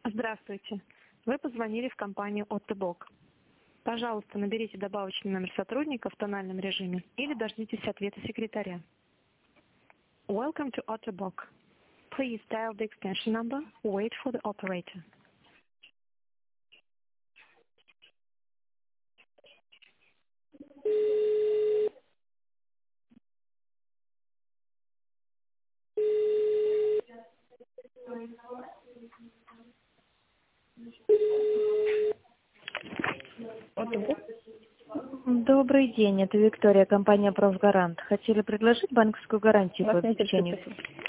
Здравствуйте. Вы позвонили в компанию Оттобок. Пожалуйста, наберите добавочный номер сотрудника в тональном режиме или дождитесь ответа секретаря. Welcome to Otterbock. Please dial the extension number. Wait for the operator. Добрый день, это Виктория, компания «Профгарант». Хотели предложить банковскую гарантию по Вас не обеспечению. интересует.